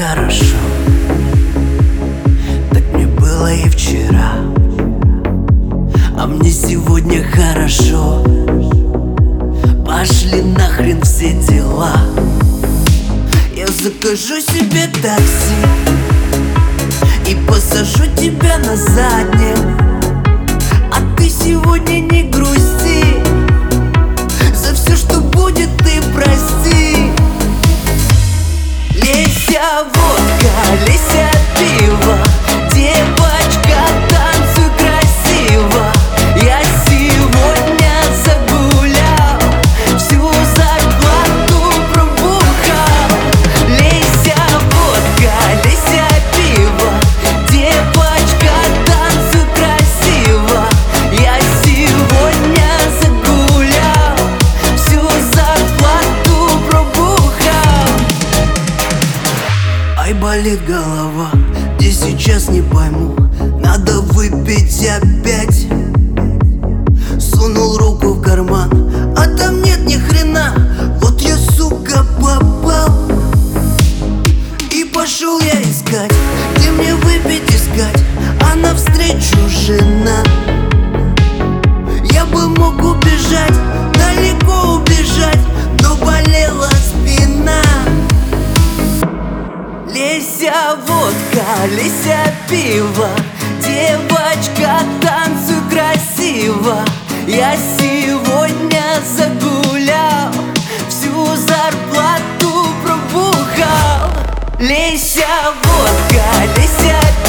хорошо, так мне было и вчера. А мне сегодня хорошо. Пошли нахрен все дела. Я закажу себе такси и посажу тебя на заднем. А ты сегодня не грусти, за все, что будет, ты прости. Лейся водка, лейся пиво, девочка, танцуй красиво. Я сегодня загулял, всю зарплату пробухал. Лейся водка, лейся пиво, девочка, танцуй красиво. Я сегодня загулял, всю зарплату пробухал. Ай, болит голова, где сейчас не пойму. Надо выпить опять. Сунул руку в карман, а там нет ни хрена. Вот я, сука, попал. И пошел я искать, где мне выпить искать, а навстречу жена. Я бы мог убежать, далеко убежать, но болела спина. Лейся водка, лейся пиво, девочка, танцуй красиво. Я сегодня загулял, всю зарплату пробухал. Лейся водка, лейся